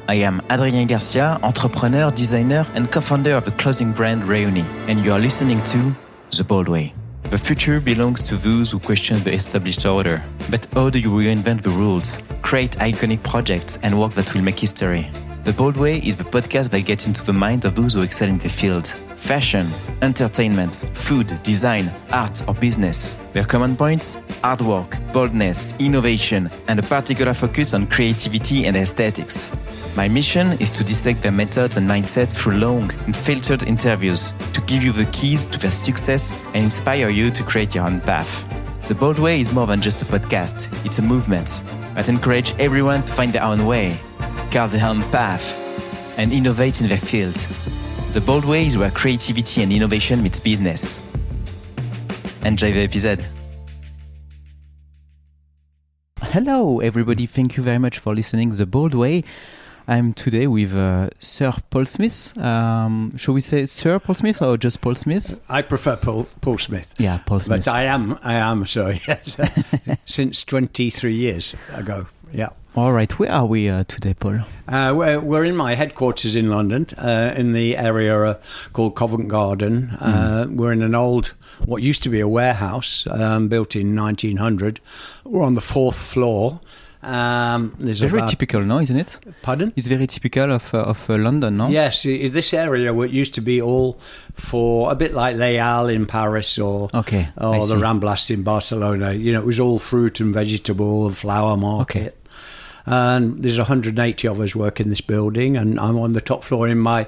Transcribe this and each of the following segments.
I am Adrien Garcia, entrepreneur, designer, and co-founder of the clothing brand Reuni, and you are listening to The Bold Way. The future belongs to those who question the established order. But how do you reinvent the rules, create iconic projects, and work that will make history? The Bold Way is the podcast that gets into the minds of those who excel in the field. Fashion, entertainment, food, design, art, or business. Their common points? Hard work, boldness, innovation, and a particular focus on creativity and aesthetics. My mission is to dissect their methods and mindset through long and filtered interviews to give you the keys to their success and inspire you to create your own path. The Bold Way is more than just a podcast. It's a movement that encourages everyone to find their own way, carve their own path, and innovate in their field. The Bold Way is where creativity and innovation meets business. Enjoy the episode. Hello, everybody. Thank you very much for listening to The Bold Way. I'm today with Sir Paul Smith. Shall we say Sir Paul Smith or just Paul Smith? I prefer Paul Smith. Yeah, Paul Smith. But I am, sorry. Since 23 years ago, yeah. All right, where are we today, Paul? We're in my headquarters in London, in the area called Covent Garden. We're in an old, what used to be a warehouse, built in 1900. We're on the 4th floor. Very typical, no, isn't it? Pardon? It's very typical of London, no? Yes, this area where it used to be all for a bit like Les Halles in Paris or the Ramblas in Barcelona. You know, it was all fruit and vegetable and flower market. Okay. And there's 180 of us work in this building, and I'm on the top floor in my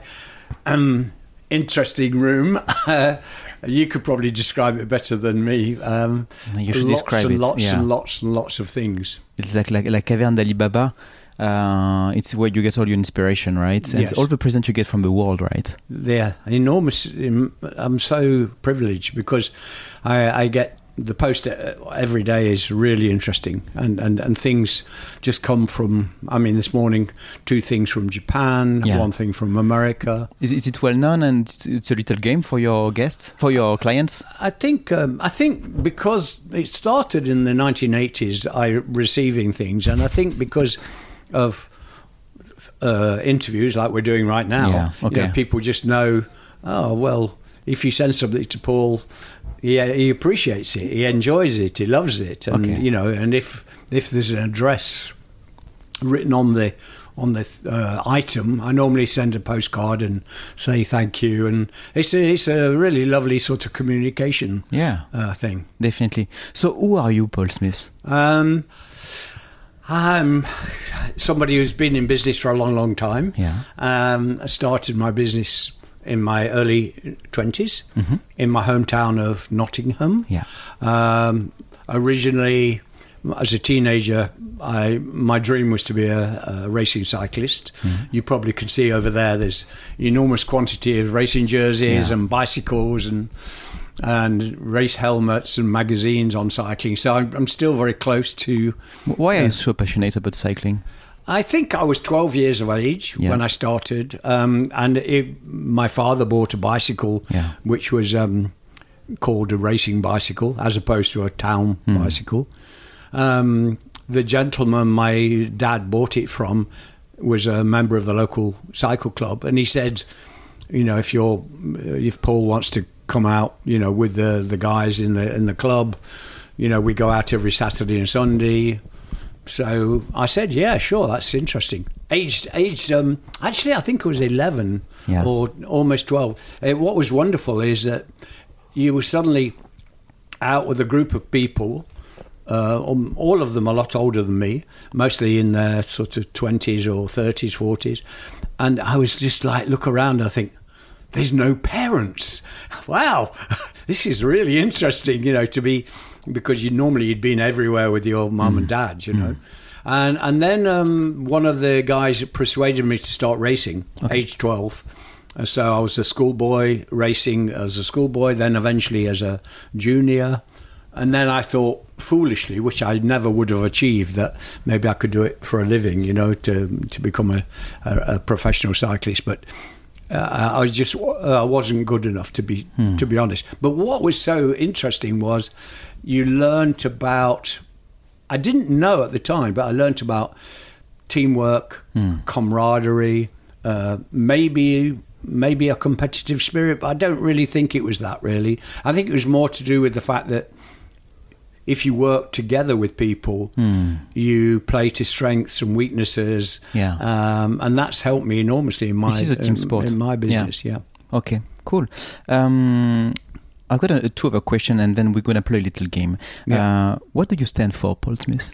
interesting room. You could probably describe it better than me. You should describe it. Lots and lots of things. It's like Caverne d'Ali Baba. It's where you get all your inspiration, right? And yes. All the presents you get from the world, right? Yeah, enormous. I'm so privileged because I get the post every day is really interesting, and things just come from. I mean, this morning, 2 things from Japan, 1 thing from America. Is it well known, and it's a little game for your guests, for your clients? I think because it started in the 1980s, I receiving things, and I think because of interviews like we're doing right now, people just know. Oh well, if you send something to Paul. Yeah, he appreciates it. He enjoys it. He loves it. And you know, and if there's an address written on the item, I normally send a postcard and say thank you. And it's a really lovely sort of communication thing. Definitely. So, who are you, Paul Smith? I'm somebody who's been in business for a long time. Yeah. I started my business in my early 20s in my hometown of Nottingham. Yeah. Originally, as a teenager, my dream was to be a racing cyclist. You probably can see over there's enormous quantity of racing jerseys and bicycles and race helmets and magazines on cycling. So I'm still very close to... Why are you so passionate about cycling? I think I was 12 years of age when I started, and my father bought a bicycle, which was called a racing bicycle, as opposed to a town bicycle. The gentleman my dad bought it from was a member of the local cycle club, and he said, you know, if Paul wants to come out, you know, with the guys in the club, you know, we go out every Saturday and Sunday. So I said, yeah, sure, that's interesting. Aged, actually, I think it was 11 or almost 12. What was wonderful is that you were suddenly out with a group of people, all of them a lot older than me, mostly in their sort of 20s or 30s, 40s. And I was just like, look around, I think, there's no parents. Wow, this is really interesting, you know, to be... Because you'd been everywhere with your mum and dad, you know. And then one of the guys persuaded me to start racing, age 12. So I was a schoolboy racing as a schoolboy, then eventually as a junior. And then I thought, foolishly, which I never would have achieved, that maybe I could do it for a living, you know, to become a professional cyclist. But I wasn't good enough, to be honest. But what was so interesting was you learnt about, I didn't know at the time, but I learnt about teamwork, camaraderie, maybe a competitive spirit, but I don't really think it was that, really. I think it was more to do with the fact that if you work together with people, you play to strengths and weaknesses, and that's helped me enormously in my this is a team sport. In my business. Yeah. Okay, cool. I've got two other questions, and then we're going to play a little game. Yeah. What do you stand for, Paul Smith?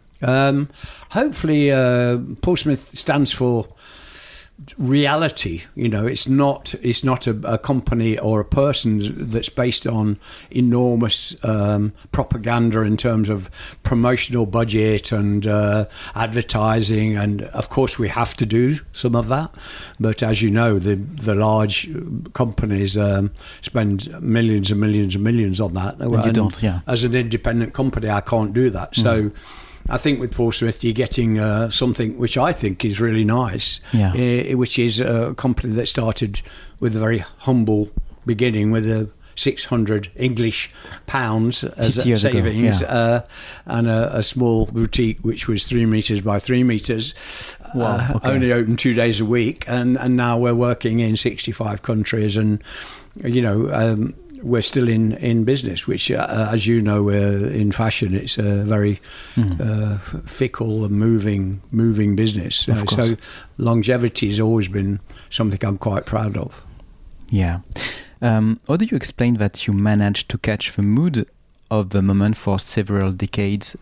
Hopefully, Paul Smith stands for reality. You know, it's not a company or a person that's based on enormous propaganda in terms of promotional budget and advertising, and of course we have to do some of that, but as you know, the large companies spend millions and millions and millions on that, and you don't. As an independent company, I can't do that. So I think with Paul Smith, you're getting something which I think is really nice, which is a company that started with a very humble beginning with 600 English pounds as savings and a small boutique which was 3 meters by 3 meters, only open 2 days a week, and now we're working in 65 countries, and you know, we're still in business, which, as you know, in fashion, it's a very fickle and moving business. So longevity has always been something I'm quite proud of. Yeah. How do you explain that you managed to catch the mood of the moment for several decades?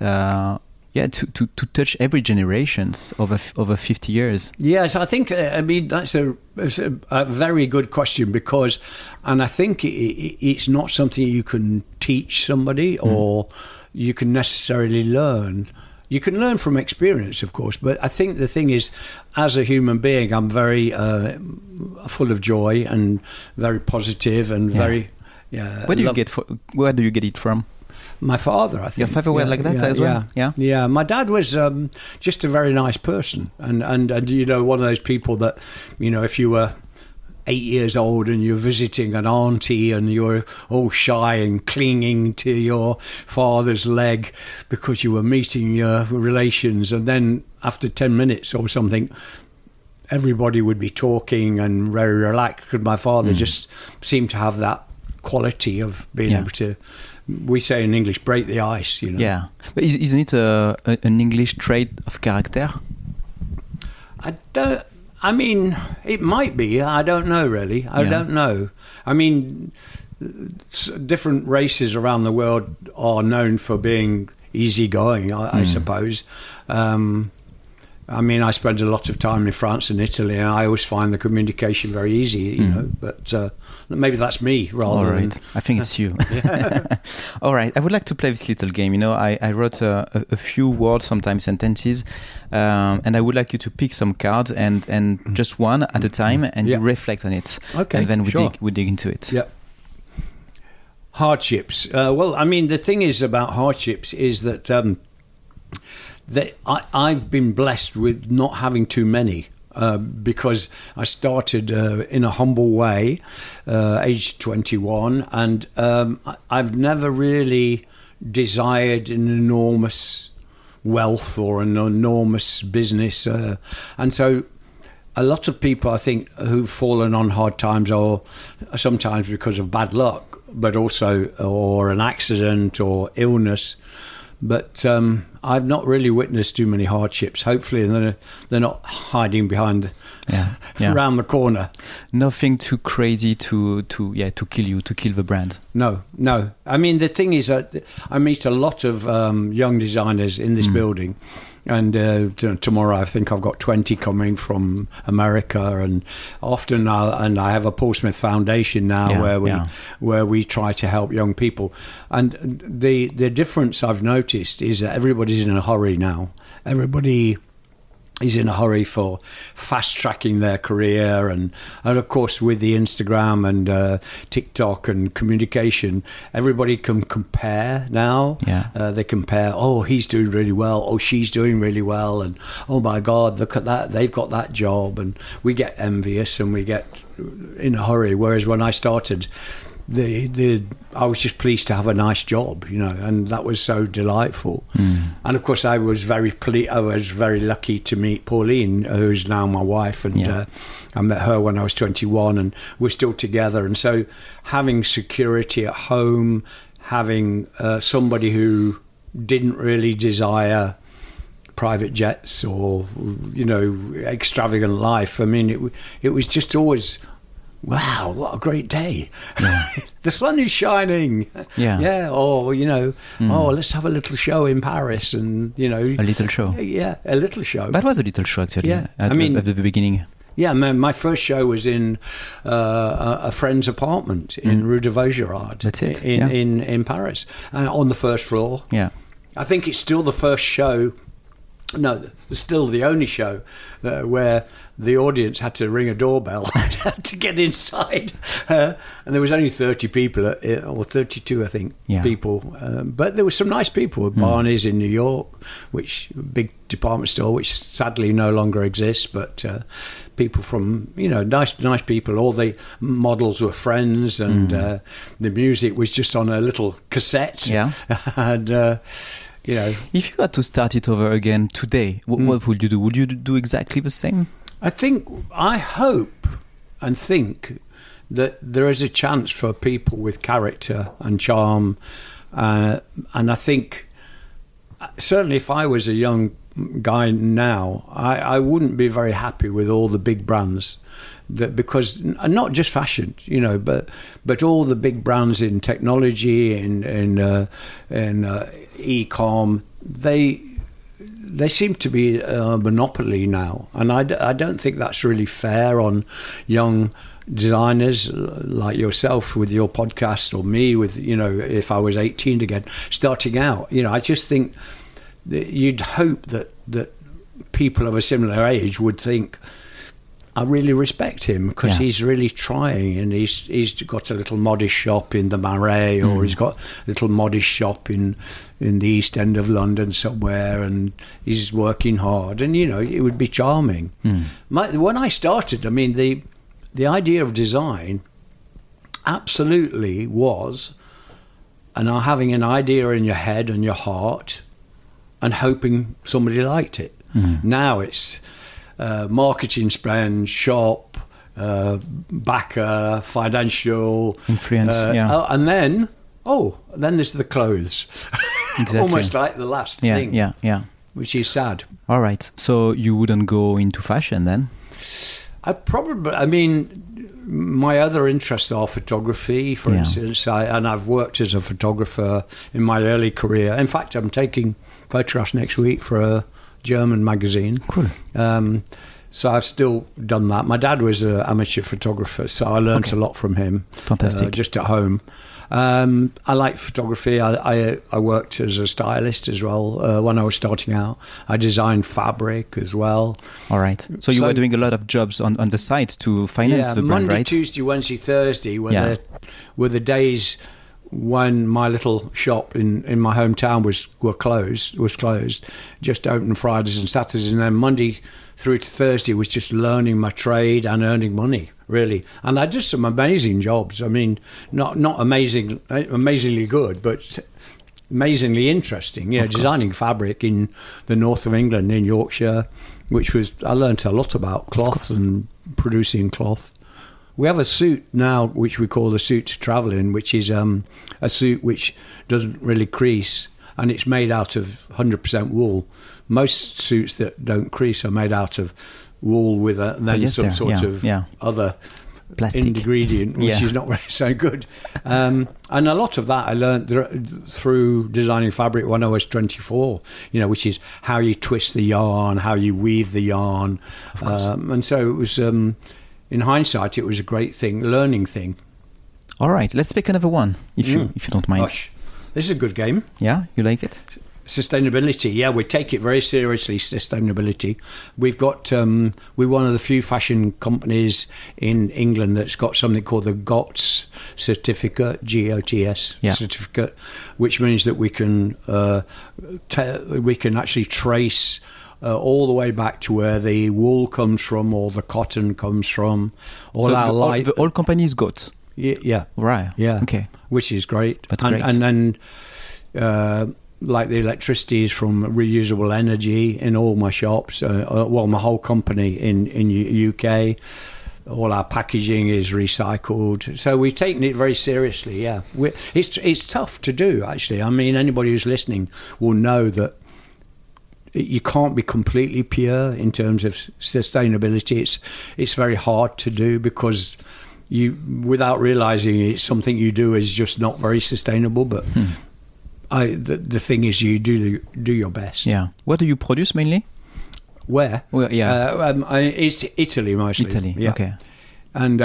To touch every generations over 50 years. Yes, I think, I mean, that's a very good question, because, and I think it's not something you can teach somebody or you can necessarily learn. You can learn from experience, of course, but I think the thing is, as a human being, I'm very full of joy and very positive and very... Where do you get it from? My father, I think. Your father was like that as well? Yeah. My dad was just a very nice person. And, you know, one of those people that, you know, if you were 8 years old and you're visiting an auntie and you're all shy and clinging to your father's leg because you were meeting your relations, and then after 10 minutes or something, everybody would be talking and very relaxed, because my father just seemed to have that quality of being able to... We say in English, break the ice, you know. Yeah. But isn't it an English trait of character? I mean, it might be. I don't know, really. I don't know. I mean, different races around the world are known for being easygoing, I suppose. I mean, I spend a lot of time in France and Italy, and I always find the communication very easy, you know, but maybe that's me rather. All right. I think it's you. All right. I would like to play this little game. You know, I wrote a few words, sometimes sentences, and I would like you to pick some cards and just one at a time, and you reflect on it. Okay. And then we dig into it. Yeah. Hardships. Well, I mean, the thing is about hardships is that... I've been blessed with not having too many, because I started in a humble way, age 21, and I've never really desired an enormous wealth or an enormous business, and so a lot of people, I think, who've fallen on hard times, or sometimes because of bad luck, but also or an accident or illness. But I've not really witnessed too many hardships. Hopefully, they're not hiding behind around the corner. Nothing too crazy to kill you, to kill the brand. No. I mean, the thing is that I meet a lot of young designers in this building. And tomorrow I think I've got 20 coming from America, and often I have a Paul Smith Foundation now where we try to help young people. And the difference I've noticed is that everybody's in a hurry now. Everybody is in a hurry for fast-tracking their career, and of course with the Instagram and TikTok and communication, everybody can compare now. They compare, oh, he's doing really well, oh, she's doing really well, and oh my God, look at that, they've got that job, and we get envious and we get in a hurry. Whereas when I started, I was just pleased to have a nice job, and that was so delightful. And of course, I was very lucky to meet Pauline, who's now my wife, and I met her when I was 21, and we're still together. And so, having security at home, having somebody who didn't really desire private jets or extravagant life. I mean, it was just always, wow, what a great day. Yeah. The sun is shining. Yeah. Or, let's have a little show in Paris and, A little show. Yeah, a little show. That was a little show, actually, at the beginning. Yeah, my first show was in a friend's apartment in Rue de Vaugirard. That's it. In Paris, on the first floor. Yeah. I think it's still the first show. No, it's still the only show where the audience had to ring a doorbell to get inside. And there was only 30 people, or 32, I think, people. But there were some nice people. Barney's in New York, which big department store, which sadly no longer exists. But people from, nice people. All the models were friends, and the music was just on a little cassette. Yeah. And... if you had to start it over again today, what would you do? Would you do exactly the same? I hope and think that there is a chance for people with character and charm. And I think, certainly if I was a young guy now, I wouldn't be very happy with all the big brands. Because not just fashion, but all the big brands in technology, in e-com, they seem to be a monopoly now, and I don't think that's really fair on young designers like yourself with your podcast, or me with if I was 18 again starting out. I just think that you'd hope that people of a similar age would think, I really respect him because he's really trying, and he's got a little modest shop in the Marais, or he's got a little modest shop in the East End of London somewhere, and he's working hard, and it would be charming. When I started, I mean, the idea of design absolutely was, and having an idea in your head and your heart, and hoping somebody liked it. Now it's marketing spend, shop, backer, financial influence, and then there's the clothes. Exactly. Almost like the last thing. Yeah. Which is sad. All right. So you wouldn't go into fashion then? My other interests are photography, for instance, and I've worked as a photographer in my early career. In fact, I'm taking photographs next week for a German magazine. Cool. So I've still done that. My dad was an amateur photographer, so I learned a lot from him. Fantastic. Just at home. I like photography. I worked as a stylist as well when I was starting out. I designed fabric as well. All right. So you were doing a lot of jobs on the side to finance the brand, Monday, right? Tuesday, Wednesday, Thursday were the days when my little shop in my hometown was closed, just open Fridays and Saturdays, and then Monday through to Thursday was just learning my trade and earning money, really. And I did some amazing jobs. I mean, not amazingly good, but amazingly interesting. Designing fabric in the north of England, in Yorkshire, I learned a lot about cloth and producing cloth. We have a suit now which we call the suit to travel in, which is a suit which doesn't really crease, and it's made out of 100% wool. Most suits that don't crease are made out of wool with some sort of other plastic ingredient, which is not so good. And a lot of that I learned through designing fabric when I was 24, which is how you twist the yarn, how you weave the yarn. And so it was... in hindsight, it was a great learning thing. All right, let's pick another one, if you don't mind. Gosh, this is a good game. Yeah, you like it? Sustainability, we take it very seriously, sustainability. We've got, we're one of the few fashion companies in England that's got something called the GOTS certificate, GOTS certificate, which means that we can actually trace all the way back to where the wool comes from or the cotton comes from. All companies got. Yeah. Right. Yeah. Okay. Which is great. That's great. And then, like the electricity is from reusable energy in all my shops. My whole company in UK. All our packaging is recycled, so we've taken it very seriously. Yeah, it's tough to do, actually. I mean, anybody who's listening will know that you can't be completely pure in terms of sustainability. It's very hard to do because you, without realizing it's something you do is just not very sustainable. But the thing is, you do your best. Yeah. What do you produce mainly? Where? Well, yeah. It's Italy mostly. Italy, yeah. Okay. And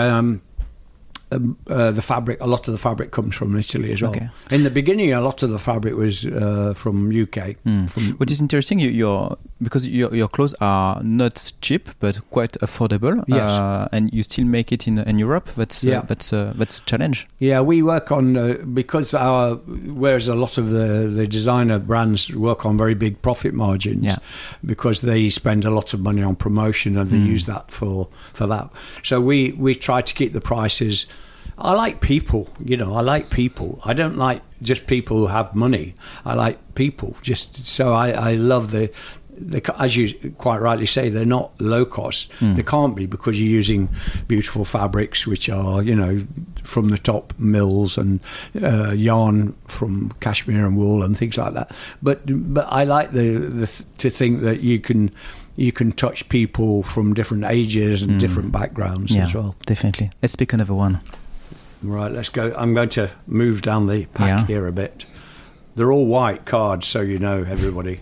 the fabric, a lot of the fabric comes from Italy as well. Okay. In the beginning, a lot of the fabric was from UK. What is interesting, because your clothes are not cheap but quite affordable. Yes. And you still make it in Europe. That's a challenge. Yeah, we work on because whereas a lot of the designer brands work on very big profit margins. Yeah. Because they spend a lot of money on promotion and they use that for that. So we try to keep the prices. I like people, I like people. I don't like just people who have money. I like people. I love the as you quite rightly say, they're not low cost. They can't be, because you're using beautiful fabrics which are, from the top mills, and yarn from cashmere and wool and things like that. But I like to think that you can touch people from different ages and different backgrounds as well. Definitely. Let's pick another one. Right, let's go. I'm going to move down the pack here a bit. They're all white cards, so you know, everybody.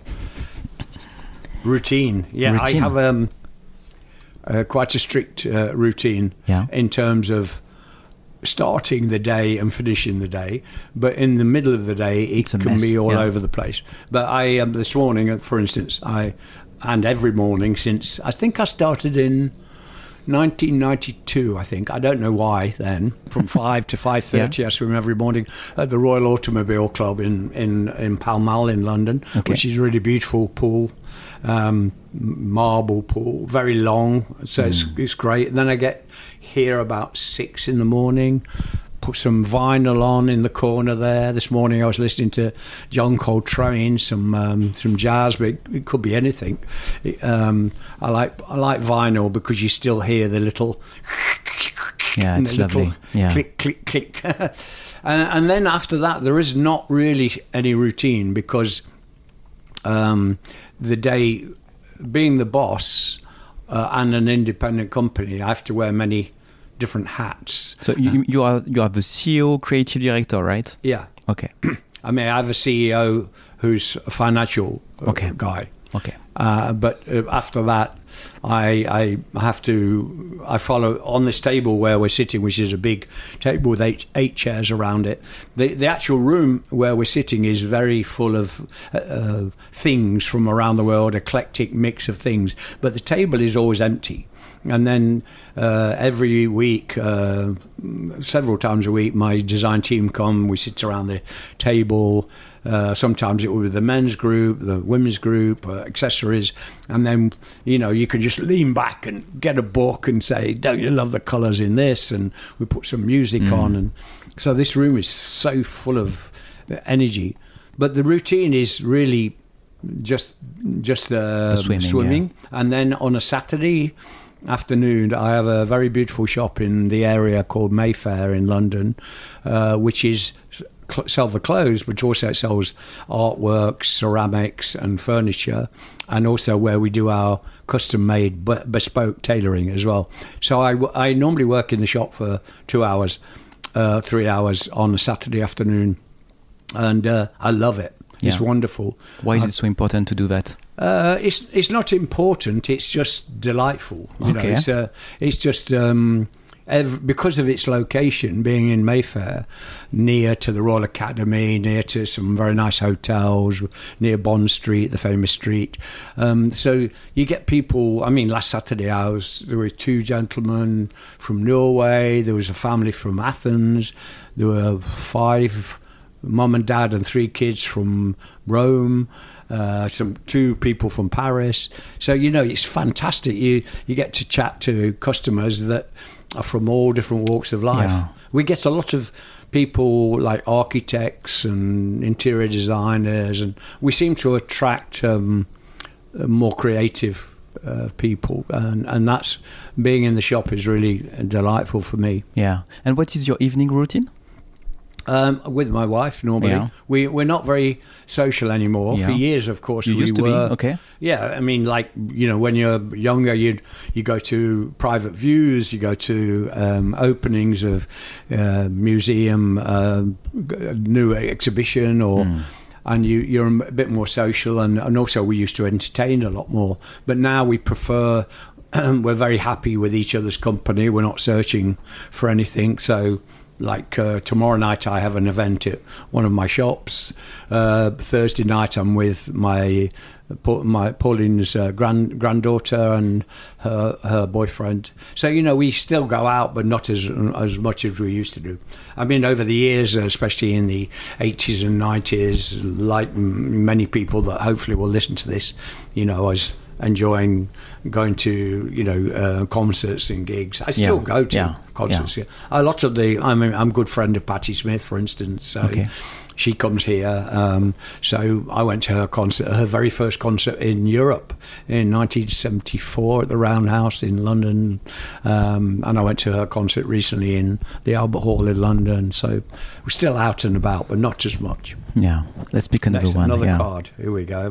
Routine. Yeah, routine. I have quite a strict routine in terms of starting the day and finishing the day. But in the middle of the day, it can be all over the place. But this morning, for instance, and every morning since, I think I started in 1992, I think. I don't know why then. From 5 to 5:30, I swim every morning at the Royal Automobile Club in Pall Mall in London, which is a really beautiful pool, marble pool, very long. So it's great. And then I get here about 6 in the morning. Put some vinyl on in the corner there. This morning I was listening to John Coltrane, some jazz, but it could be anything. I like vinyl because you still hear the little it's lovely. Click, click, click. And then after that, there is not really any routine, because the day, being the boss and an independent company, I have to wear many different hats. So you are the CEO, creative director, right? Yeah. Okay. I mean, I have a CEO who's a financial guy. Okay. But after that, I follow on this table where we're sitting, which is a big table with eight chairs around it. The actual room where we're sitting is very full of things from around the world, eclectic mix of things. But the table is always empty. And then every week, several times a week, my design team come. We sit around the table. Sometimes it will be the men's group, the women's group, accessories. And then, you can just lean back and get a book and say, don't you love the colours in this? And we put some music on. And so this room is so full of energy. But the routine is really just swimming. Yeah. And then on a Saturday afternoon, I have a very beautiful shop in the area called Mayfair in London, which is sell the clothes, but also it sells artworks, ceramics and furniture, and also where we do our custom-made bespoke tailoring as well. So I normally work in the shop for 2 hours, 3 hours on a Saturday afternoon, and I love it. It's wonderful. Why is it so important to do that? It's not important. It's just delightful. It's just because of its location, being in Mayfair, near to the Royal Academy, near to some very nice hotels, near Bond Street, the famous street. So you get people. I mean, last Saturday there were 2 gentlemen from Norway. There was a family from Athens. There were 5. Mum and dad and 3 kids from Rome, 2 people from Paris. So it's fantastic. You get to chat to customers that are from all different walks of life. Yeah. We get a lot of people like architects and interior designers, and we seem to attract more creative people, and that's, being in the shop is really delightful for me. Yeah. And what is your evening routine? With my wife, normally. Yeah. We're not very social anymore. Yeah. For years, of course, You we used to were. be, okay. Yeah, I mean, like, you know, when you're younger, you go to private views, you go to openings of museum, new exhibition, or and you're a bit more social, and also we used to entertain a lot more. But now we prefer. We're very happy with each other's company. We're not searching for anything, so. Like tomorrow night, I have an event at one of my shops. Thursday night, I'm with my Pauline's granddaughter and her boyfriend. So, you know, we still go out, but not as much as we used to do. I mean, over the years, especially in the 80s and 90s, like many people that hopefully will listen to this, you know, I was enjoying going to, you know, concerts and gigs. I still go to concerts. Yeah. A lot of I'm a good friend of Patti Smith, for instance. So she comes here. So I went to her concert, her very first concert in Europe in 1974 at the Roundhouse in London. And I went to her concert recently in the Albert Hall in London. So we're still out and about, but not as much. Yeah. Let's pick another one. Another card. Here we go.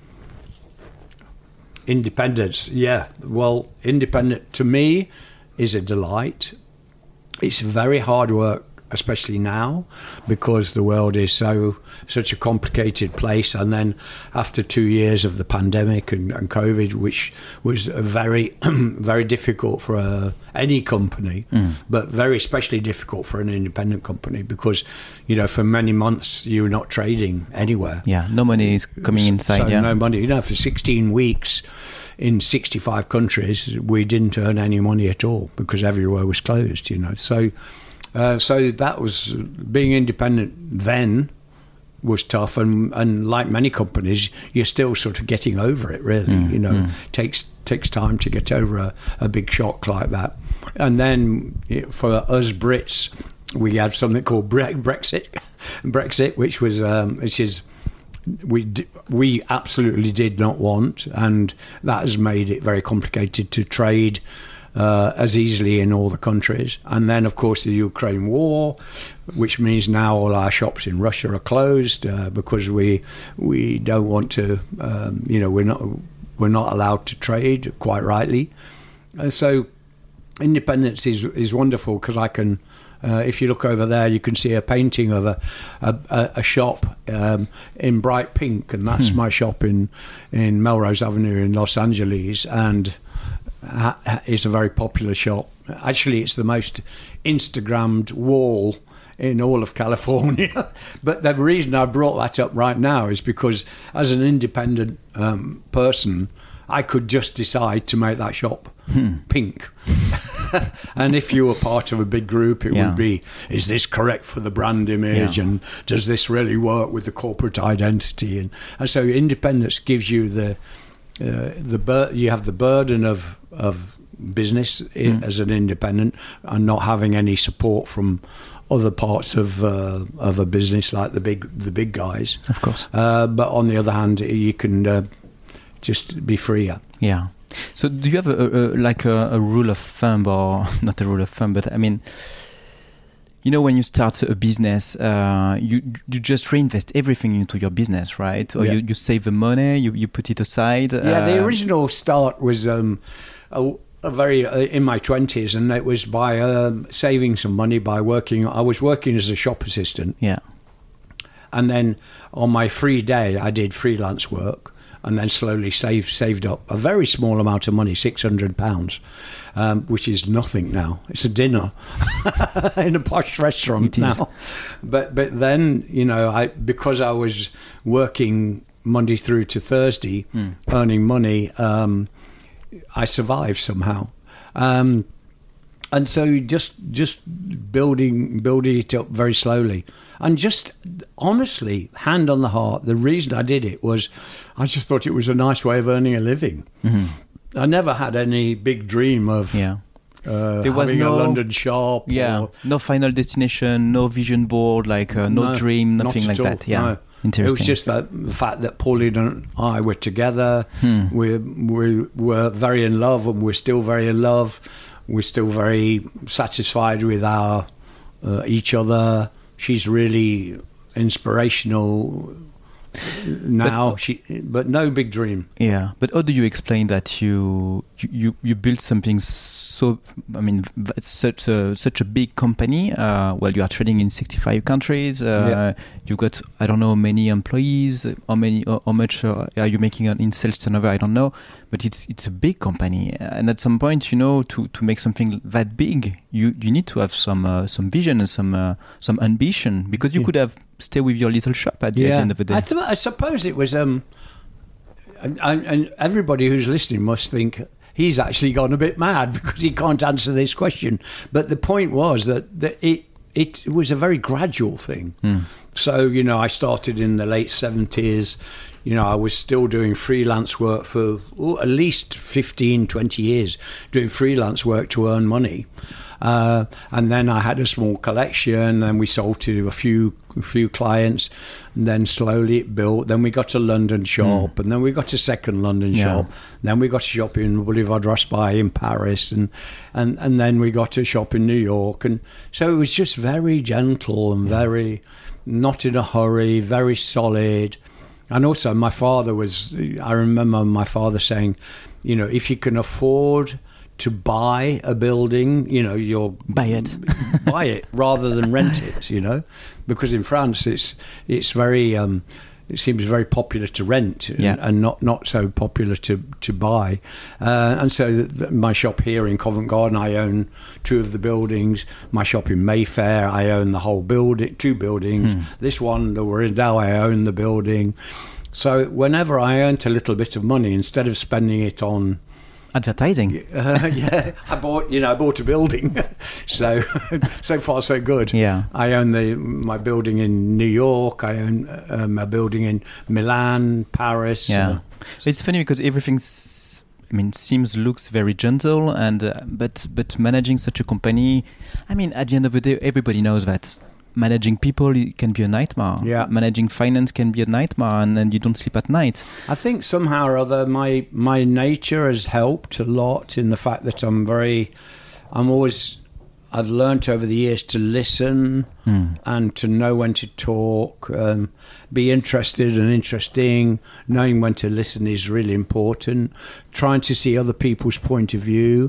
Independence, yeah. Well, independent to me is a delight. It's very hard work, especially now, because the world is such a complicated place. And then after 2 years of the pandemic and COVID, which was very, very difficult for any company, but very especially difficult for an independent company, because, you know, for many months you're not trading anywhere. Yeah, no money is coming inside. So no money. You know, for 16 weeks in 65 countries, we didn't earn any money at all because everywhere was closed, you know. So that was, being independent then was tough, and like many companies, you're still sort of getting over it, really. You know, takes time to get over a big shock like that. And then for us Brits, we had something called Brexit, which is we absolutely did not want, and that has made it very complicated to trade as easily in all the countries. And then, of course, the Ukraine war, which means now all our shops in Russia are closed because we don't want to, you know, we're not allowed to trade, quite rightly. So independence is wonderful, because I can. If you look over there, you can see a painting of a shop in bright pink, and that's my shop in Melrose Avenue in Los Angeles, and it's a very popular shop. Actually, it's the most Instagrammed wall in all of California. But the reason I brought that up right now is because as an independent person, I could just decide to make that shop pink. And if you were part of a big group, it would be, is this correct for the brand image? And does this really work with the corporate identity? And so independence gives you you have the burden of business as an independent, and not having any support from other parts of a business like the big guys. Of course. But on the other hand, you can just be freer. Yeah. So do you have a rule of thumb, or not a rule of thumb, but I mean, you know, when you start a business, you just reinvest everything into your business, right? Or you save the money, you put it aside. Yeah, the original start was a very in my 20s, and it was by saving some money by working. I was working as a shop assistant. Yeah. And then on my free day, I did freelance work. And then slowly saved up a very small amount of money, £600, which is nothing now. It's a dinner in a posh restaurant now. But then, you know, because I was working Monday through to Thursday, earning money, I survived somehow. And so just building it up very slowly. And just honestly, hand on the heart, the reason I did it was I just thought it was a nice way of earning a living. I never had any big dream of there was no a London shop. Yeah, no final destination, no vision board, no dream, nothing like that. Yeah. No. Interesting. It was just the fact that Pauline and I were together. We were very in love, and we're still very in love. We're still very satisfied with our each other. She's really inspirational now, but no big dream. Yeah, but how do you explain that you built something such a big company? Well, you are trading in 65 countries. You've got, I don't know, many employees. How much are you making in sales turnover? I don't know, but it's a big company, and at some point, to make something that big, you need to have some vision and some ambition, because you could have stay with your little shop at the end of the day. I suppose it was, and everybody who's listening must think he's actually gone a bit mad because he can't answer this question. But the point was that it was a very gradual thing. So, I started in the late 70s. I was still doing freelance work for at least 15, 20 years, doing freelance work to earn money. And then I had a small collection, and we sold to a few clients, and then slowly it built. Then we got a London shop, and then we got a second London shop. Then we got a shop in Boulevard Raspail in Paris, and then we got a shop in New York. And so it was just very gentle and very not in a hurry, very solid. And also my father I remember my father saying, if you can afford to buy a building, you'll buy it rather than rent it, because in France it's very it seems very popular to rent and not so popular to buy. And so my shop here in Covent Garden, I own 2 of the buildings. My shop in Mayfair, I own the whole building, 2 buildings. This one that we're in now, I own the building. So whenever I earned a little bit of money, instead of spending it on advertising, I bought a building. So far so good. I own my building in New York. I own my building in Milan, Paris. It's funny because everything looks very gentle, and but managing such a company, at the end of the day, everybody knows that managing people can be a nightmare. Managing finance can be a nightmare, and then you don't sleep at night. I think somehow or other my nature has helped a lot in the fact that I've learnt over the years to listen and to know when to talk, be interested and interesting. Knowing when to listen is really important. Trying to see other people's point of view.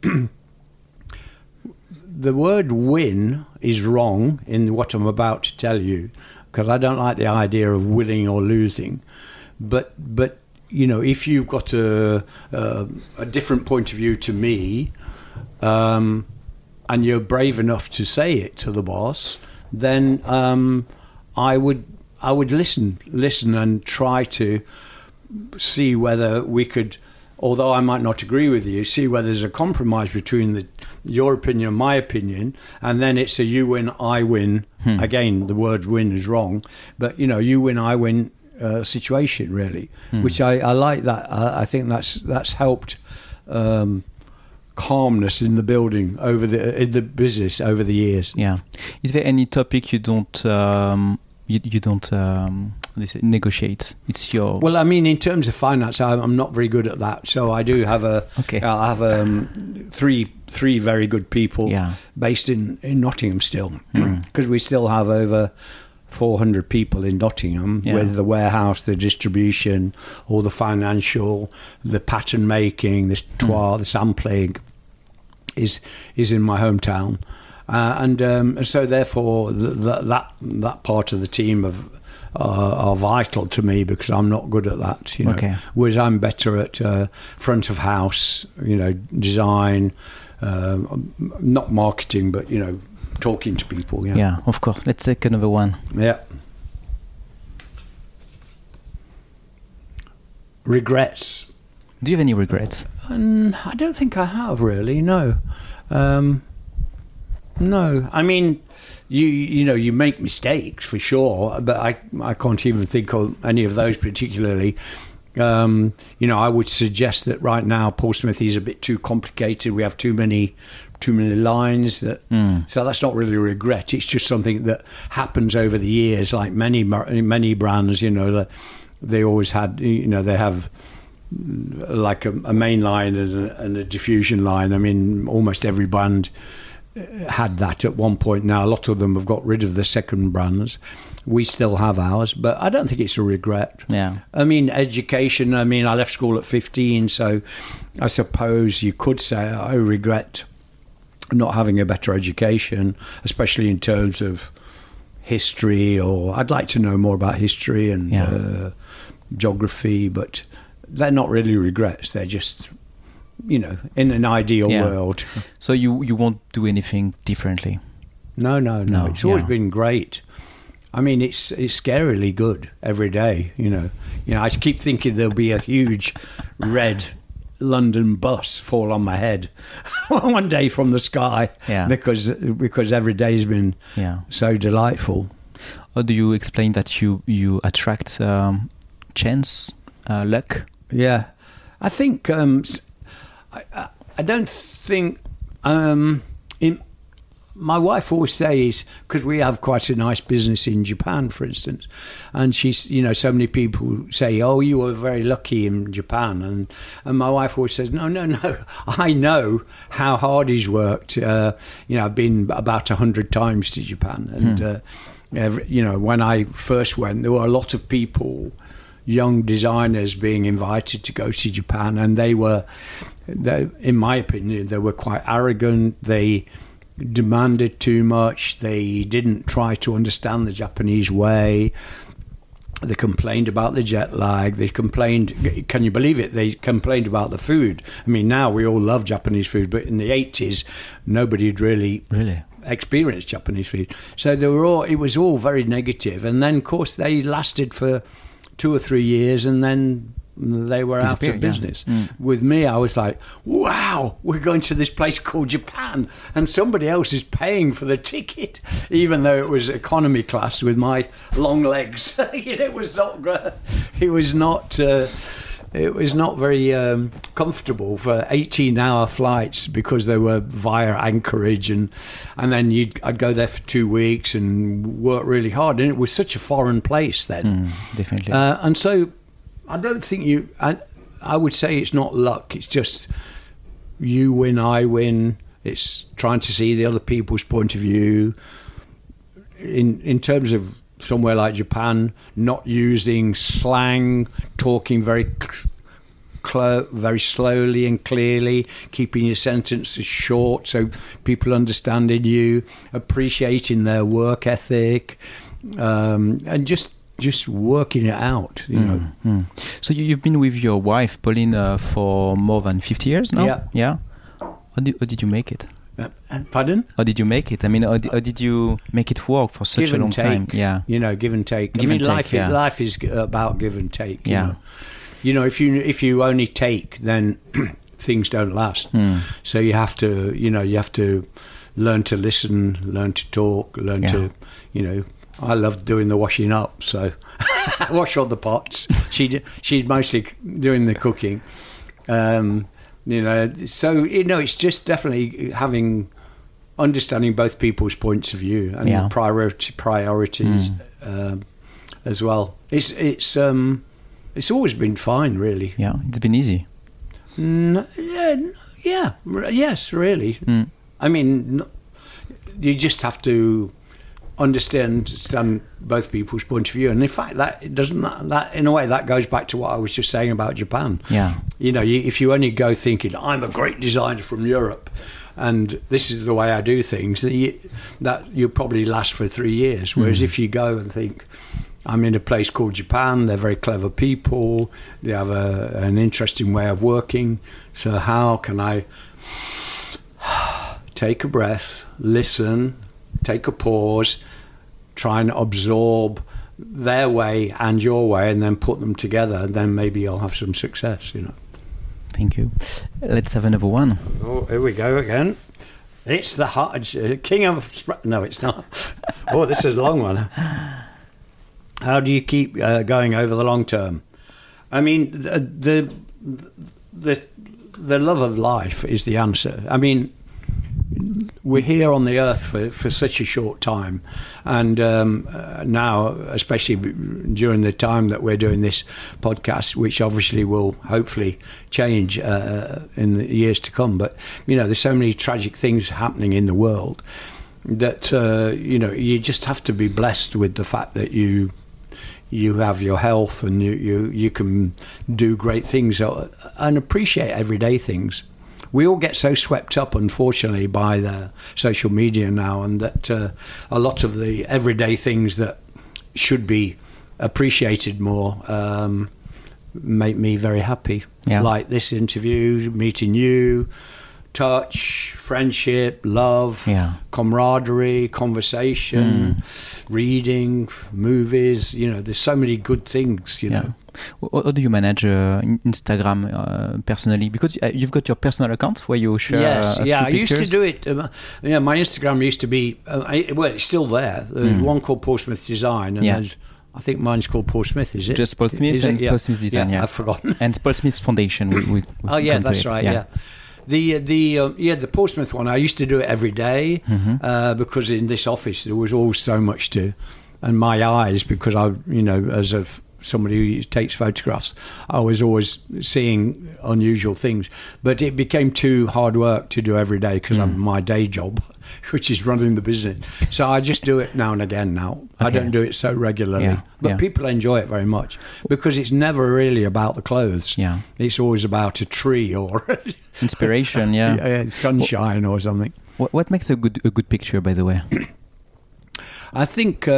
The word win is wrong in what I'm about to tell you, because I don't like the idea of winning or losing. But if you've got a different point of view to me, and you're brave enough to say it to the boss, then I would listen and try to see whether we could, although I might not agree with you, see whether there's a compromise between your opinion and my opinion, and then it's a you win, I win. Again, the word win is wrong, but you win, I win situation, really, which I like that. I think that's helped calmness in the building in the business over the years. Yeah. Is there any topic you don't negotiate? It's your... Well, in terms of finance, I'm not very good at that. So I do have I have three very good people based in Nottingham still, because we still have over 400 people in Nottingham with the warehouse, the distribution, all the financial, the pattern making, the toile, the sampling is in my hometown. And so therefore that part of the team are vital to me, because I'm not good at that, whereas I'm better at front of house, design, not marketing, but talking to people. Yeah, of course. Let's take another one. Regrets. Do you have any regrets? I don't think I have, really. No. No, you make mistakes for sure, but I can't even think of any of those particularly. I would suggest that right now Portsmouth is a bit too complicated. We have too many lines. So that's not really a regret. It's just something that happens over the years. Like many brands, they always had, they have like a main line and a diffusion line. I mean, almost every brand had that at one point. Now a lot of them have got rid of the second brands. We still have ours, but I don't think it's a regret. Yeah. I mean, education, I left school at 15, so I suppose you could say I regret not having a better education, especially in terms of history, or I'd like to know more about history and geography, but they're not really regrets. They're just, in an ideal world. So you won't do anything differently? No. It's always been great. I mean, it's scarily good every day, I keep thinking there'll be a huge red London bus fall on my head one day from the sky because every day has been so delightful. How do you explain that you attract chance, luck? Yeah, I think I don't think my wife always says, because we have quite a nice business in Japan, for instance, and she's, so many people say, oh, you were very lucky in Japan. And my wife always says, no, I know how hard he's worked. I've been about 100 times to Japan. And, when I first went, there were a lot of people, young designers being invited to go to Japan. And they in my opinion, they were quite arrogant. They demanded too much. They didn't try to understand the Japanese way. They complained about the jet lag. They complained, can you believe it? They complained about the food. I mean, now we all love Japanese food, but in the 80s, nobody had really experienced Japanese food. So it was all very negative. And then, of course, they lasted for 2 or 3 years, and then they were out of business. With me, I was like, wow, we're going to this place called Japan and somebody else is paying for the ticket, even though it was economy class with my long legs. It was not very comfortable for 18-hour flights, because they were via Anchorage, and then I'd go there for 2 weeks and work really hard, and it was such a foreign place then. Definitely. And so I don't think I would say it's not luck. It's just you win, I win. It's trying to see the other people's point of view. In terms of somewhere like Japan, not using slang, talking very slowly and clearly, keeping your sentences short so people understanding you, appreciating their work ethic, and just working it out, So you've been with your wife, Pauline, for more than 50 years now? Yeah. How did you make it? Pardon? How did you make it? I mean, how did you make it work for such a long time? Yeah. Give and take. Life is about give and take. Yeah. If you only take, then things don't last. So you have to learn to listen, learn to talk, learn to, I love doing the washing up, so I wash all the pots. She's mostly doing the cooking. So it's just definitely understanding both people's points of view and priorities as well. It's always been fine, really. Yeah, it's been easy. Yes, really. I mean, you just have to understand both people's point of view, and in fact, that in a way that goes back to what I was just saying about Japan. Yeah, if you only go thinking I'm a great designer from Europe, and this is the way I do things, that you'll probably last for 3 years. Whereas if you go and think, I'm in a place called Japan, they're very clever people, they have an interesting way of working, so how can I take a breath, listen, take a pause, try and absorb their way and your way, and then put them together, and then maybe you'll have some success, Thank you. Let's have another one. Oh, here we go again. It's the king of... No, it's not. Oh, this is a long one. How do you keep going over the long term? I mean, the love of life is the answer. I mean, we're here on the earth for such a short time, and now, especially during the time that we're doing this podcast, which obviously will hopefully change in the years to come. But there's so many tragic things happening in the world that you just have to be blessed with the fact that you have your health and you can do great things and appreciate everyday things. We all get so swept up, unfortunately, by the social media now, and that a lot of the everyday things that should be appreciated more make me very happy. Yeah. Like this interview, meeting you, touch, friendship, love, camaraderie, conversation, reading, movies. There's so many good things, know. How do you manage Instagram personally? Because you've got your personal account where you share. Yes, I used to do it. My Instagram used to be. It's still there. There's one called Paul Smith Design, and there's, I think mine's called Paul Smith. Is it just Paul Smith and Paul Smith Design? Yeah, I've forgotten. And Paul Smith Foundation. We that's right. Yeah. The Paul Smith one, I used to do it every day because in this office there was always so much to, and my eyes, because I, as somebody who takes photographs, I was always seeing unusual things. But it became too hard work to do every day because of my day job, which is running the business. So I just do it now and again now. Okay. I don't do it so regularly. But people enjoy it very much because it's never really about the clothes. Yeah. It's always about a tree or inspiration, sunshine or something. What makes a good picture, by the way? I think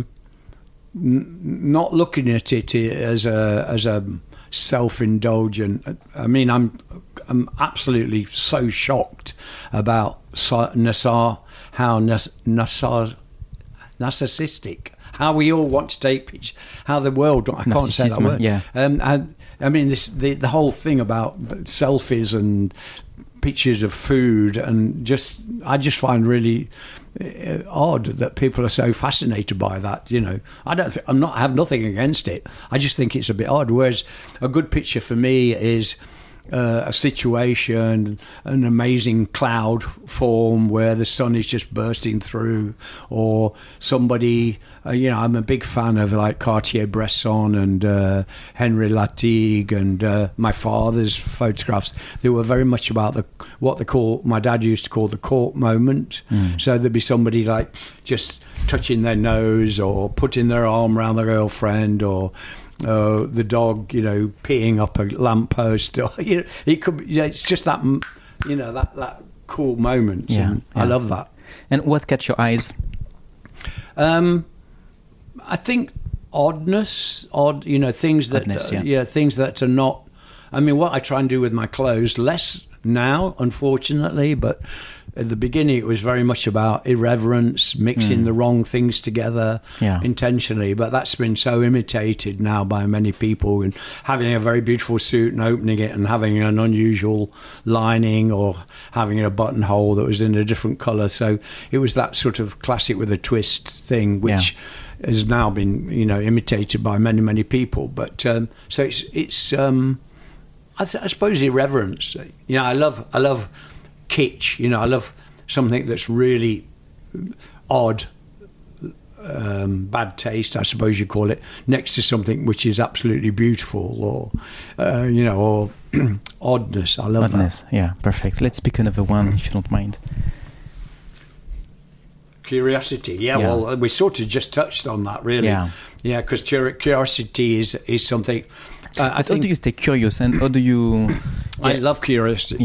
not looking at it as a self-indulgent. I mean, I'm absolutely so shocked about how narcissistic, how we all want to take pictures, how the world, I can't say that word. Yeah. I mean, the whole thing about selfies and pictures of food, and I just find really odd that people are so fascinated by that. I have nothing against it. I just think it's a bit odd. Whereas a good picture for me is a situation, an amazing cloud form where the sun is just bursting through, or somebody. I'm a big fan of like Cartier-Bresson and Henri Latigue and my father's photographs. They were very much about my dad used to call the court moment. So there'd be somebody like just touching their nose or putting their arm around their girlfriend, or the dog, peeing up a lamppost. Or, it could be, it's just that, that cool moment. And I love that. And what catch your eyes? I think things that, things that are not. I mean, what I try and do with my clothes, less now, unfortunately, but at the beginning it was very much about irreverence, mixing the wrong things together intentionally. But that's been so imitated now by many people, and having a very beautiful suit and opening it and having an unusual lining, or having a buttonhole that was in a different colour. So it was that sort of classic with a twist thing, which has now been, imitated by many, many people. But so it's I suppose irreverence. I love kitsch. I love something that's really odd, bad taste, I suppose you call it, next to something which is absolutely beautiful, or or oddness. I love oddness. That. Yeah, perfect. Let's pick another one if you don't mind. Curiosity. Yeah, well, we sort of just touched on that, really. Yeah, because curiosity is something. I think. How do you stay curious, and how do you? I love curiosity.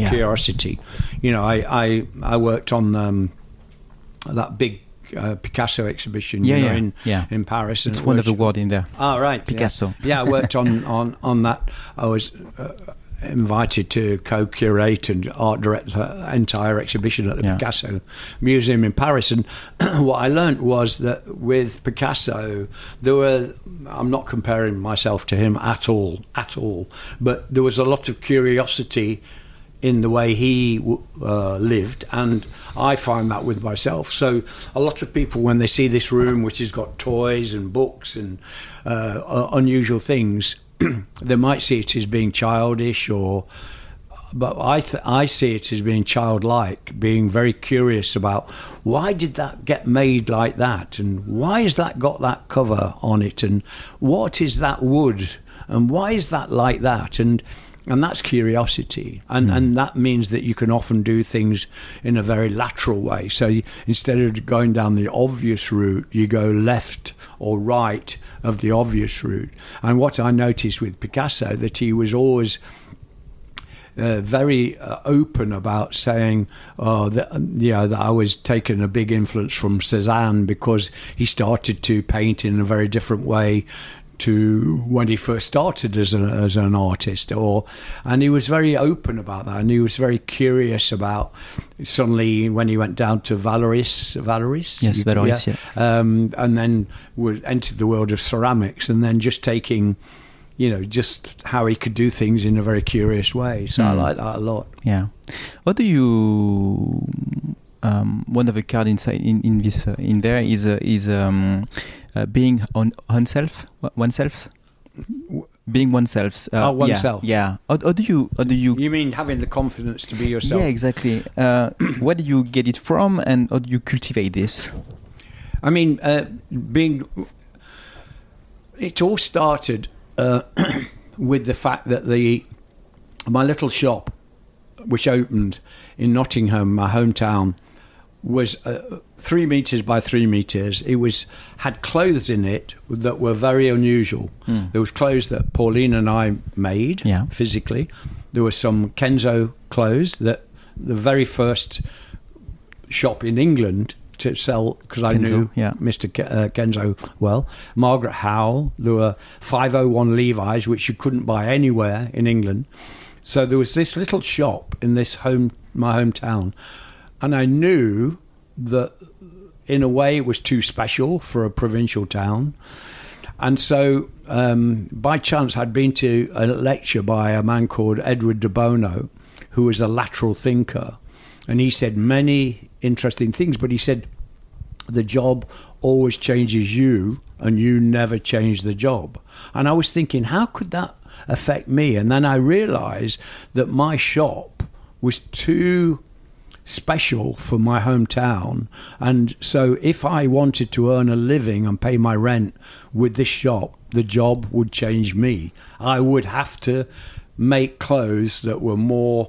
I worked on that big Picasso exhibition in Paris. And it's one of the word in there. Oh, right. Picasso. Yeah, I worked on that. I was invited to co-curate and art direct the entire exhibition at the Picasso Museum in Paris. And what I learned was that with Picasso, I'm not comparing myself to him at all, but there was a lot of curiosity in the way he lived, and I find that with myself. So a lot of people, when they see this room which has got toys and books and unusual things, they might see it as being childish, but I see it as being childlike, being very curious about why did that get made like that, and why has that got that cover on it, and what is that wood, and why is that like that, and that's curiosity, and that means that you can often do things in a very lateral way. So instead of going down the obvious route, you go left or right of the obvious route. And what I noticed with Picasso, that he was always very open about saying that I was taking a big influence from Cézanne, because he started to paint in a very different way to when he first started as an artist, and he was very open about that, and he was very curious about suddenly when he went down to Valois, and then entered the world of ceramics, and then just taking, just how he could do things in a very curious way. So I like that a lot. Yeah. What do you? One of the cards inside in this in there is being oneself, being oneself. Oneself. Yeah. How do you? You mean having the confidence to be yourself? Yeah, exactly. Where do you get it from, and how do you cultivate this? I mean, it all started with the fact that my little shop, which opened in Nottingham, my hometown, was 3 meters by 3 meters. It had clothes in it that were very unusual. There was clothes that Pauline and I made physically. There were some Kenzo clothes that the very first shop in England to sell, because I knew Mr. Kenzo well. Margaret Howell. There were 501 Levi's, which you couldn't buy anywhere in England. So there was this little shop in my hometown. And I knew that, in a way, it was too special for a provincial town. And so, by chance, I'd been to a lecture by a man called Edward de Bono, who was a lateral thinker. And he said many interesting things, but he said, the job always changes you, and you never change the job. And I was thinking, how could that affect me? And then I realized that my shop was too special for my hometown, and so if I wanted to earn a living and pay my rent with this shop, the job would change me. I would have to make clothes that were more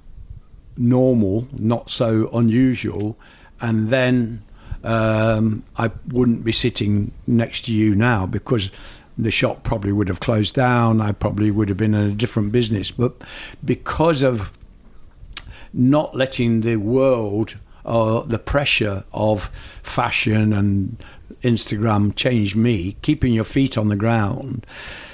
normal, not so unusual, and then I wouldn't be sitting next to you now, because the shop probably would have closed down. I probably would have been in a different business. But because of not letting the world or the pressure of fashion and Instagram change me, keeping your feet on the ground,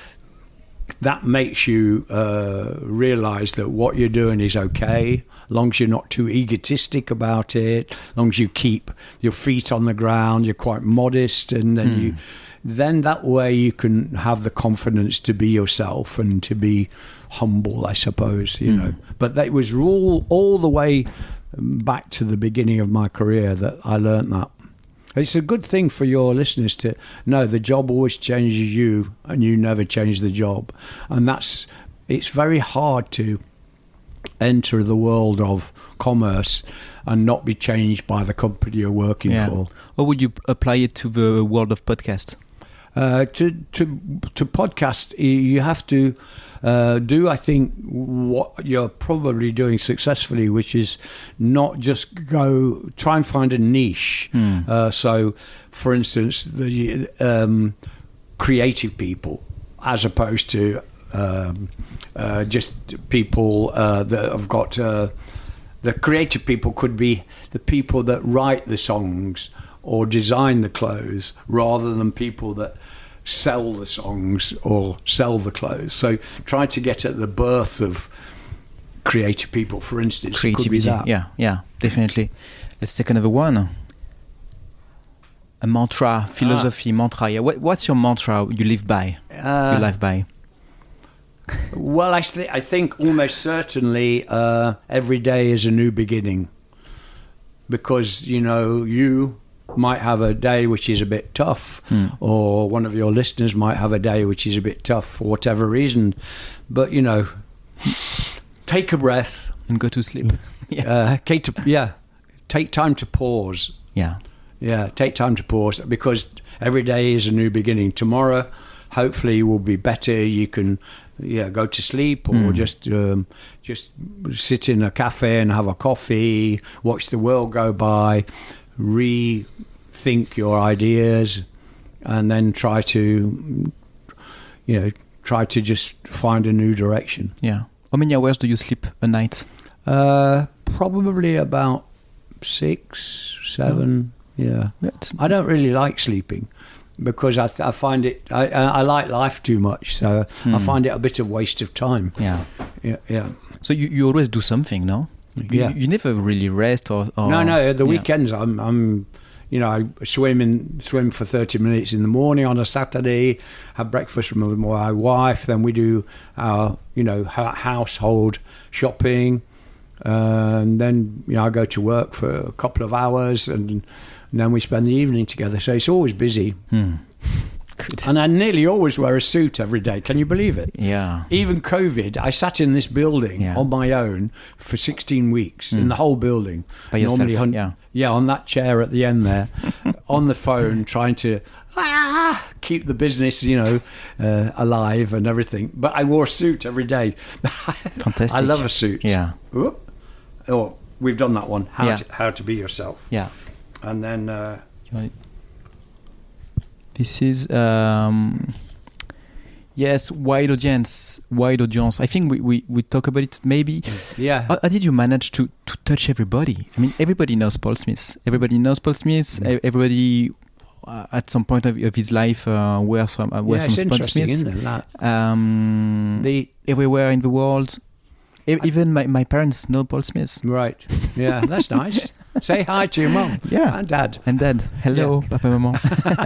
that makes you realize that what you're doing is okay, as long as you're not too egotistic about it, as long as you keep your feet on the ground, you're quite modest, and then then that way you can have the confidence to be yourself and to be humble, I suppose, know. But that was all the way back to the beginning of my career that I learnt that. It's a good thing for your listeners to know the job always changes you, and you never change the job. And it's very hard to enter the world of commerce and not be changed by the company you're working for. Or would you apply it to the world of podcast? To podcast, you have to do, I think, what you're probably doing successfully, which is not just try and find a niche. So, for instance, the creative people, as opposed to just people that have got... the creative people could be the people that write the songs or design the clothes, rather than people that sell the songs or sell the clothes. So try to get at the birth of creative people, for instance. Creativity, yeah, definitely. Let's take another one. A mantra, philosophy, mantra. Yeah, what's your mantra you live by? Well, I think almost certainly every day is a new beginning, because you might have a day which is a bit tough, or one of your listeners might have a day which is a bit tough for whatever reason. But, you know, take a breath. And go to sleep. Take time to pause. Yeah, take time to pause, because every day is a new beginning. Tomorrow, hopefully, will be better. You can, go to sleep, or just sit in a cafe and have a coffee, watch the world go by, rethink your ideas, and then try to just find a new direction. Yeah. How many hours do you sleep a night? Probably about 6, 7. Yeah, I don't really like sleeping, because I find it. I like life too much, so I find it a bit of waste of time. Yeah. So you always do something, no? You never really rest or No. The weekends, I swim for 30 minutes in the morning on a Saturday. Have breakfast with my wife. Then we do our household shopping. And then I go to work for a couple of hours, and then we spend the evening together. So it's always busy. Good. And I nearly always wear a suit every day. Can you believe it? Yeah. Even COVID, I sat in this building on my own for 16 weeks in the whole building. By yourself? Normally on that chair at the end there, on the phone, trying to keep the business, alive and everything. But I wore a suit every day. Fantastic. I love a suit. Yeah. Oh, we've done that one. How to be yourself. Yeah. And then this is wide audience. I think we talk about it maybe. Yeah. How did you manage to touch everybody? I mean, everybody knows Paul Smith. Everybody at some point of his life wears some Paul Smith. Isn't it, that? Everywhere in the world. Even my parents know Paul Smith. Right. Yeah, that's nice. Say hi to your mum. Yeah. And dad. Hello, Papa, Maman.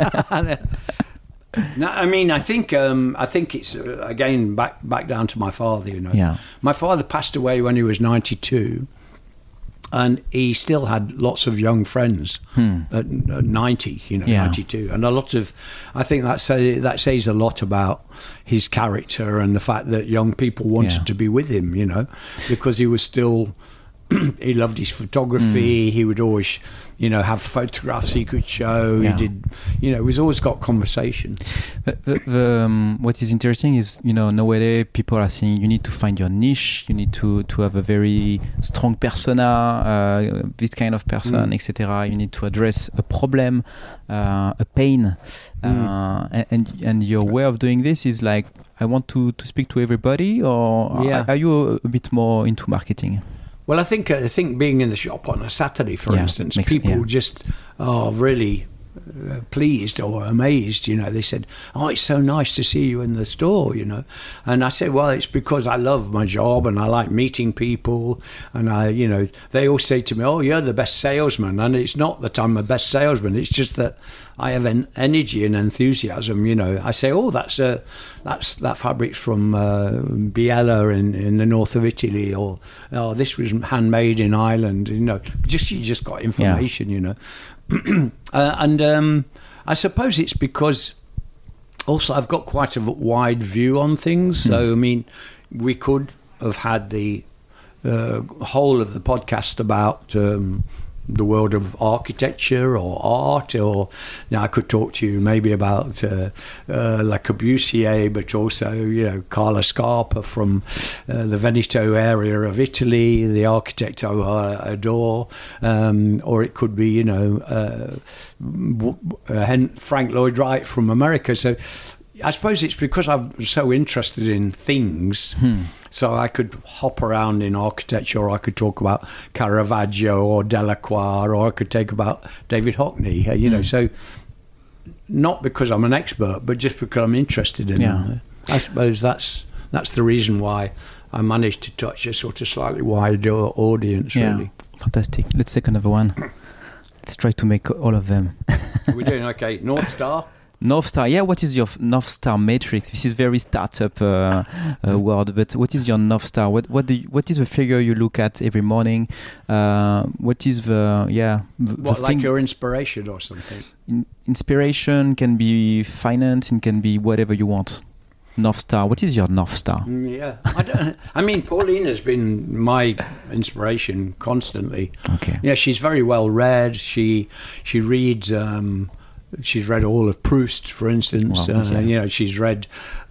No, I mean, I think it's again back down to my father. Yeah. My father passed away when he was 92, and he still had lots of young friends at 90. 92, and a lot of. I think that says a lot about his character and the fact that young people wanted to be with him. Because he was still. He loved his photography. He would always, have photographs he could show. Yeah. He did, he's always got conversation. What is interesting is, nowadays people are saying you need to find your niche. You need to have a very strong persona, this kind of person, etc. You need to address a problem, a pain, and your way of doing this is like, I want to speak to everybody, or are you a bit more into marketing? Well, I think being in the shop on a Saturday, for instance, people just are really pleased or amazed. They said, "Oh, it's so nice to see you in the store," And I said, "Well, it's because I love my job and I like meeting people." And they all say to me, "Oh, you're the best salesman," and it's not that I'm the best salesman. It's just that I have an energy and enthusiasm. I say, "Oh, that fabric's from Biella in the north of Italy," or "Oh, this was handmade in Ireland." You just got information. And I suppose it's because also I've got quite a wide view on things. So I mean, we could have had the whole of the podcast about the world of architecture or art, or I could talk to you maybe about Le Corbusier, but also Carlo Scarpa from the Veneto area of Italy, the architect I adore, or it could be Frank Lloyd Wright from America. So I suppose it's because I'm so interested in things. So I could hop around in architecture, or I could talk about Caravaggio or Delacroix, or I could talk about David Hockney. So not because I'm an expert, but just because I'm interested in them. I suppose that's the reason why I managed to touch a sort of slightly wider audience. Really, fantastic. Let's take another one. Let's try to make all of them. We're doing okay. North Star. North Star. Yeah, what is your North Star matrix? This is very startup word, but what is your North Star? What is the figure you look at every morning? What is the your inspiration or something? Inspiration can be finance, and can be whatever you want. North Star. What is your North Star? Yeah, Pauline has been my inspiration constantly. Okay. Yeah, she's very well read. She reads. She's read all of Proust, for instance. Wow, She's read.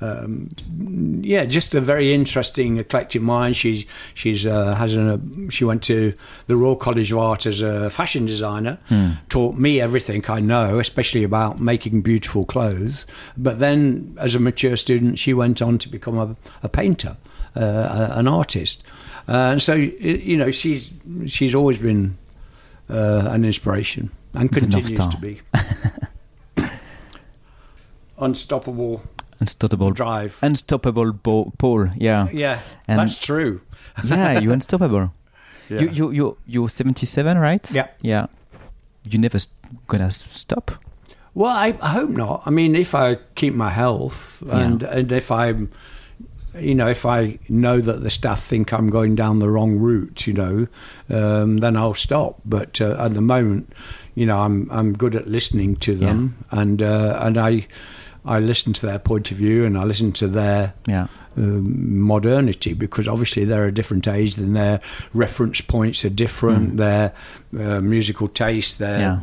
Just a very interesting, eclectic mind. She went to the Royal College of Art as a fashion designer. Taught me everything I know, especially about making beautiful clothes. But then, as a mature student, she went on to become a painter, an artist. And so, she's always been an inspiration and continues to be. Unstoppable drive. Unstoppable Paul. Yeah. Yeah, and that's true. Yeah, you're unstoppable. Yeah. You're 77, right? Yeah. Yeah. You never gonna stop? Well, I hope not. I mean, if I keep my health and if I'm, if I know that the staff think I'm going down the wrong route, then I'll stop. But at the moment, I'm good at listening to them, and I listen to their point of view, and I listen to their modernity, because obviously they're a different age, and their reference points are different, their musical taste,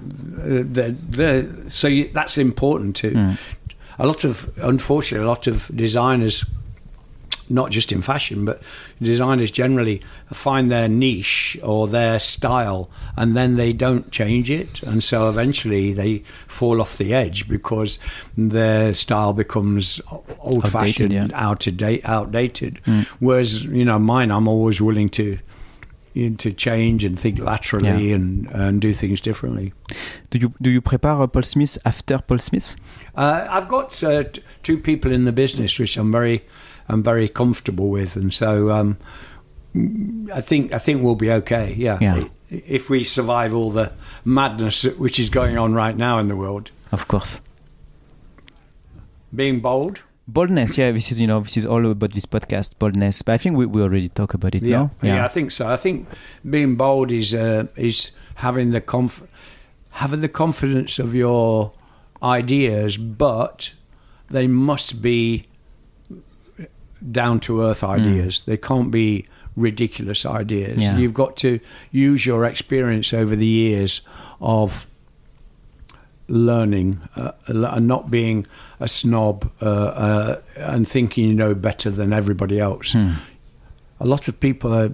that's important too. Unfortunately, a lot of designers, not just in fashion, but designers generally find their niche or their style, and then they don't change it, and so eventually they fall off the edge because their style becomes old-fashioned, outdated. Whereas mine, I'm always willing to change and think laterally and do things differently. Do you prepare Paul Smith after Paul Smith? I've got two people in the business which I'm very comfortable with, and so I think we'll be okay. Yeah. If we survive all the madness which is going on right now in the world. Of course. Being boldness. Yeah. This is all about this podcast, boldness. But I think we already talked about it. Yeah. No? Yeah, I think so. I think being bold is having the confidence of your ideas, but they must be down-to-earth ideas. They can't be ridiculous ideas. Yeah. You've got to use your experience over the years of learning and not being a snob and thinking you know better than everybody else. A lot of people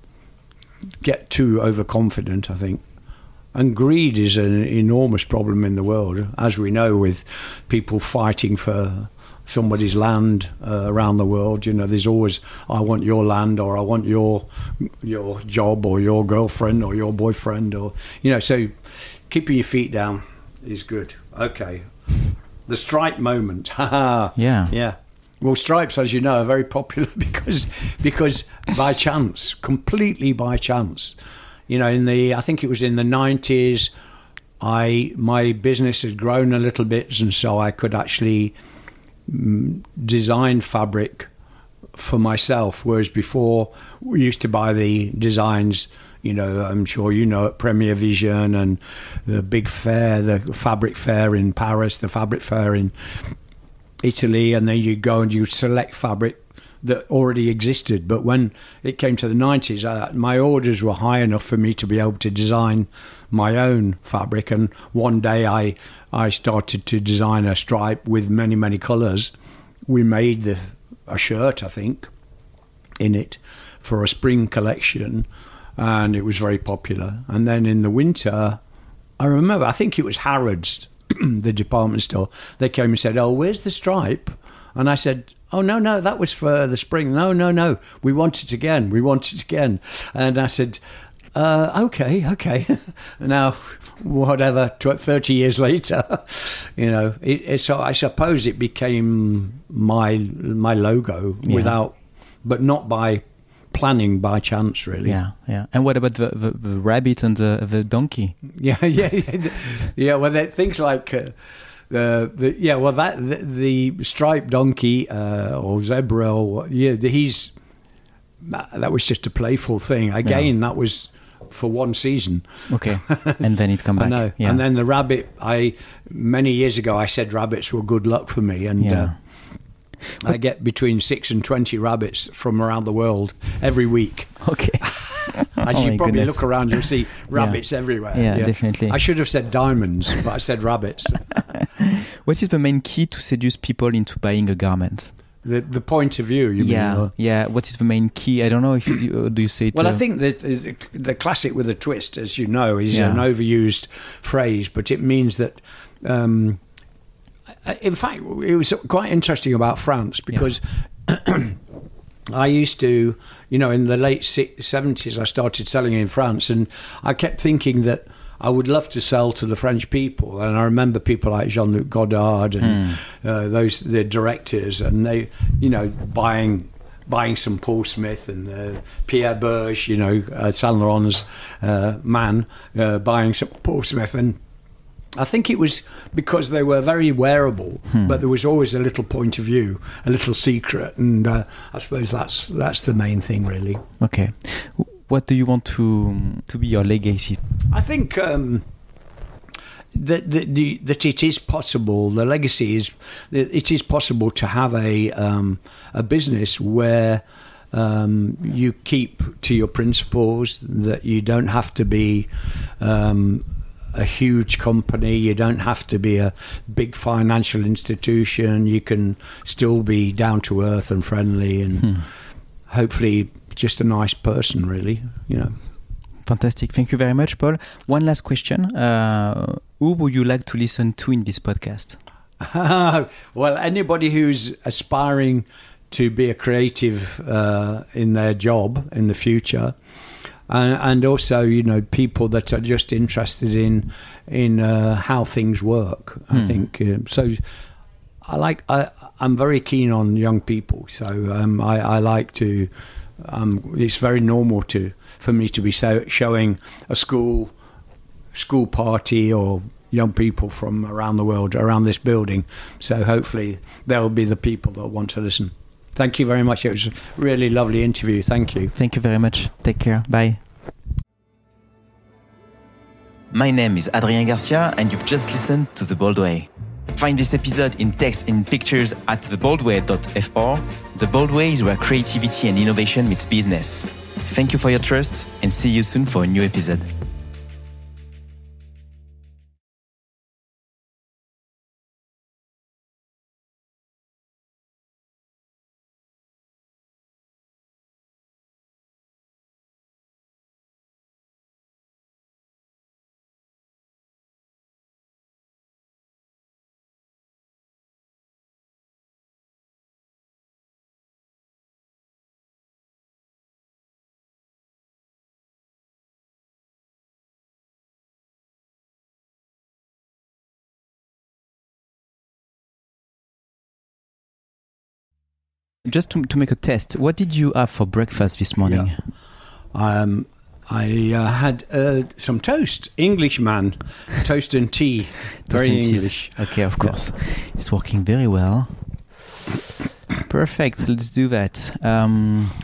get too overconfident, I think. And greed is an enormous problem in the world, as we know, with people fighting for somebody's land around the world. There's always, I want your land, or I want your job, or your girlfriend, or your boyfriend, or so keeping your feet down is good. Okay. The stripe moment. Yeah. Well, stripes, as you know, are very popular because by chance, completely by chance. I think it was in the 90s, my business had grown a little bit, and so I could actually design fabric for myself, whereas before we used to buy the designs, I'm sure at Premier Vision and the big fair, the fabric fair in Paris, the fabric fair in Italy, and then you go and you select fabric that already existed. But when it came to the 90s, my orders were high enough for me to be able to design my own fabric, and one day I started to design a stripe with many, many colours. We made a shirt, I think, in it for a spring collection, and it was very popular. And then in the winter, I remember, I think it was Harrods, the department store, they came and said, "Oh, where's the stripe?" And I said, "Oh, no, that was for the spring. No, we want it again. And I said, okay. Now, whatever, 30 years later, so I suppose it became my logo but not by planning, by chance, really. Yeah. And what about the rabbit and the donkey? Yeah. Well, things like the striped donkey or zebra, that was just a playful thing. Again, that was for one season. Okay, and then it come back. I know. Yeah. And then the rabbit. Many years ago, I said rabbits were good luck for me, and I get between 6 and 20 rabbits from around the world every week. Okay. As you probably look around, you'll see rabbits everywhere. Yeah, definitely. I should have said diamonds, but I said rabbits. What is the main key to seduce people into buying a garment? The point of view, you mean? Yeah. What is the main key? I don't know if do you say it. Well, I think the classic with a twist, as you know, is an overused phrase, but it means that. In fact, it was quite interesting about France because I used to, in the late 70s, I started selling in France, and I kept thinking that I would love to sell to the French people. And I remember people like Jean-Luc Godard and the directors, and they, buying some Paul Smith and Pierre Berge, Saint Laurent's man, buying some Paul Smith. And I think it was because they were very wearable, but there was always a little point of view, a little secret, and I suppose that's the main thing, really. Okay. What do you want to be your legacy? I think that it is possible. The legacy is it is possible to have a business where you keep to your principles. That you don't have to be a huge company. You don't have to be a big financial institution. You can still be down to earth and friendly, and hopefully just a nice person, really. Fantastic. Thank you very much, Paul. One last question. Who would you like to listen to in this podcast? Well, anybody who's aspiring to be a creative in their job in the future. And also, people that are just interested in how things work. I think so. I'm very keen on young people, so I like to. It's very normal for me to be showing a school party or young people from around the world around this building. So hopefully they'll be the people that want to listen. Thank you very much. It was a really lovely interview. Thank you. Thank you very much. Take care. Bye. My name is Adrien Garcia, and you've just listened to The Bold Way. Find this episode in text and pictures at theboldway.fr. The Bold Way is where creativity and innovation meets business. Thank you for your trust, and see you soon for a new episode. Just to make a test, what did you have for breakfast this morning? I had some toast, Englishman, toast and tea. Very English. Okay, of course. It's working very well. Perfect, let's do that.